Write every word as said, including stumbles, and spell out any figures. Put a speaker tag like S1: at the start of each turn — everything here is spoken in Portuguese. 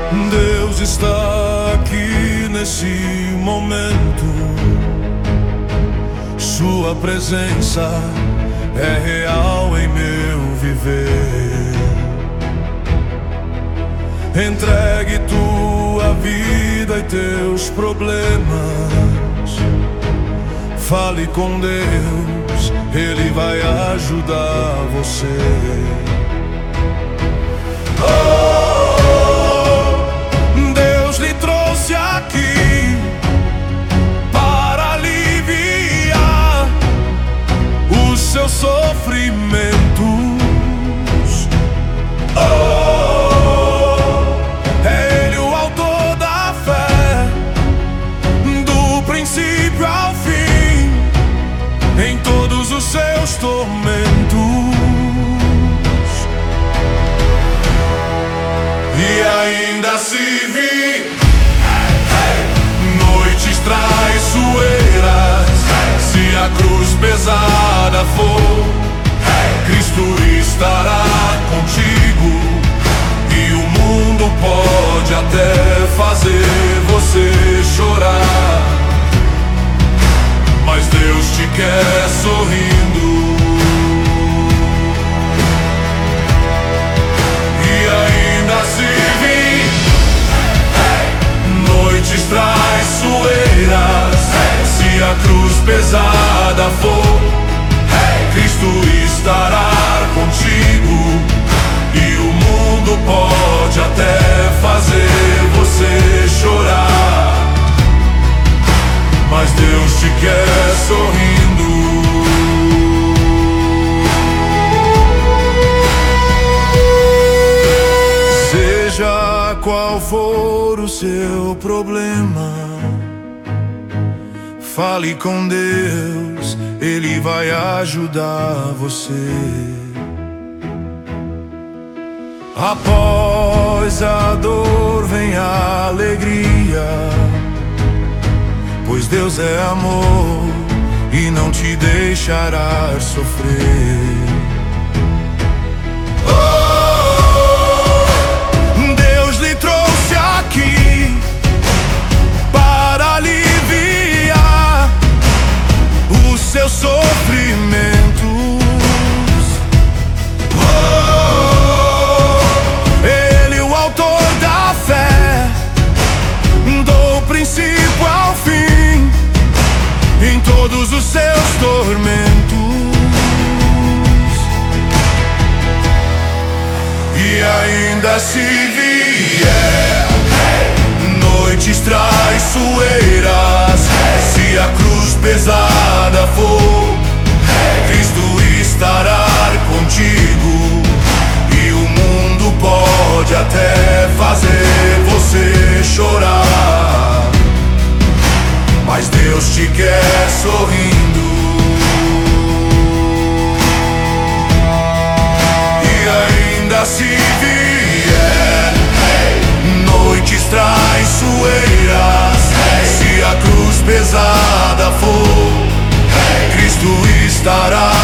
S1: Deus está aqui nesse momento. Sua presença é real em meu viver. Entregue tua vida e teus problemas. Fale com Deus, Ele vai ajudar você. Oh, Deus lhe trouxe aqui para aliviar os seus sofrimentos. Oh, é Ele o autor da fé, do princípio ao fim, em todos os seus tormentos. E ainda se vir noites traiçoeiras, se a cruz pesada for, Cristo estará contigo. E o mundo pode até fazer você chorar, mas Deus te quer sorrindo. E ainda se vir noites traiçoeiras, se a cruz pesada for, Cristo estará contigo. E o mundo pode até fazer você chorar, mas Deus te quer sorrindo. Seja qual for o seu problema, fale com Deus, Ele vai ajudar você. Após a dor vem a alegria, pois Deus é amor e não te deixará sofrer. Oh, Deus lhe trouxe aqui para aliviar os seus sofrimentos. Oh, Ele o autor da fé, do princípio ao fim, em todos os seus tormentos. E ainda se vier noites traiçoeiras, se a cruz pesada for, Cristo estará contigo. E o mundo pode até fazer você chorar, mas Deus te quer sorrindo. E ainda se vier noites traiçoeiras, se a cruz pesada for, Cristo estará